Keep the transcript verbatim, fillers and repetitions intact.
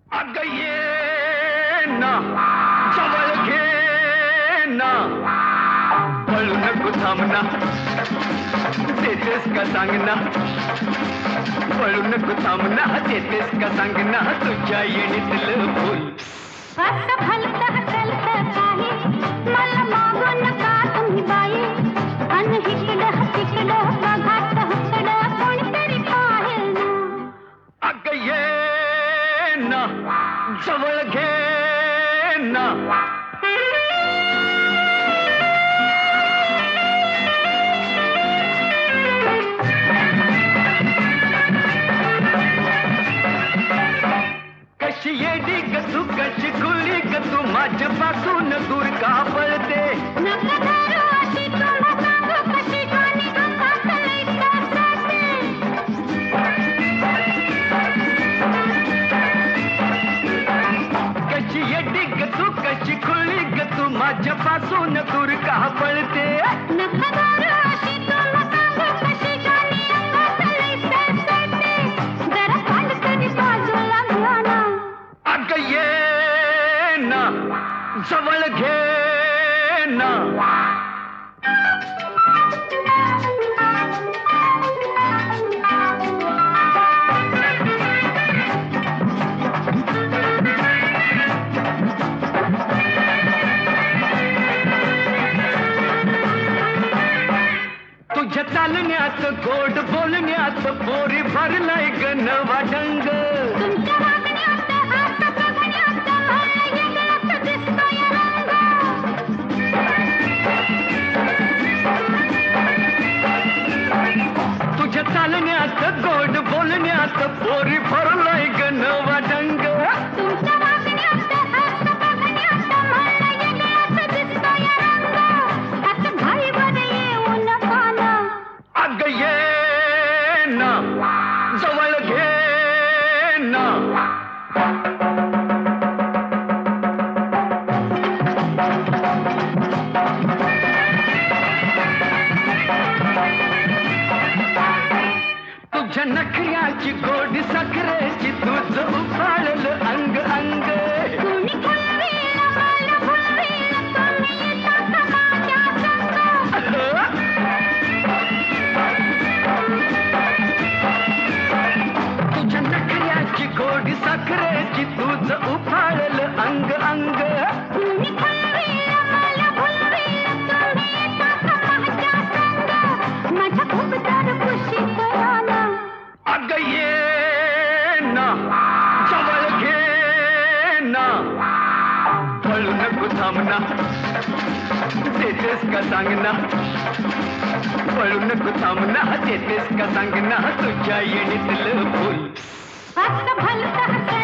अगं ये ना जवळ घे ना पळू नको थांबना देतेस का सांगना पळू नको थांबना देतेस का सांगना तुझ्या येणीतलं फुल असं भलतं हसलतं काही मला मागू नका तुम्ही बाई अन हिकडं तिकडं बघाचं हुकडं कोणतरी पाहेल ना अगं ये ना जवळ घे ना कशी येडी ग तू कशी खुली ग तू माझ्यापासून दूर का पळते नका दारू अशी तुम्हा सांगू कशी गाणी अंगात लई साचते कशी येडी ग तू कशी खुली ग तू माझ्यापासून दूर का पळते नका दारू अशी तुम्हा सांगू कशी गाणी अंगात लई साचते जरा काढ तरी बाजूला घाना अगं ये ना जवळ घे ना तुझ्या चालण्यात गोड बोलण्यात पोरी भरलाय ग नवा ढंग तुमच्या वागण्यात हात बघण्यात मला वेगळाच दिसतोय रंग तुझ्या चालण्यात गोड बोलण्यात पोरी भरलाय ग नवा ढंग तुमच्या वागण्यात हात बघण्यात मला वेगळाच दिसतोय रंग असं घाईवर येऊ नका ना अगं ये ना जवळ घे ना तुझ्या नखऱ्याची गोड साखरेची तुझं उफाळलं अंग अंग तुम्ही फुलवेल मला फुलवेल तुम्ही येतात माझ्या संग तुझ्या नखऱ्याची गोड साखरेची तुझं उफाळलं अंग अंग तुम्ही फुलवेल मला फुलवेल तुम्ही येतात माझ्या संग माझ्या खूप तर खुशीत राहणं अगं ये ना जवळ घे ना पळू नको थांबना देतेस का सांगना पळू नको थांबना देतेस का सांगना तुझ्या येणीतलं फुल असं भलतं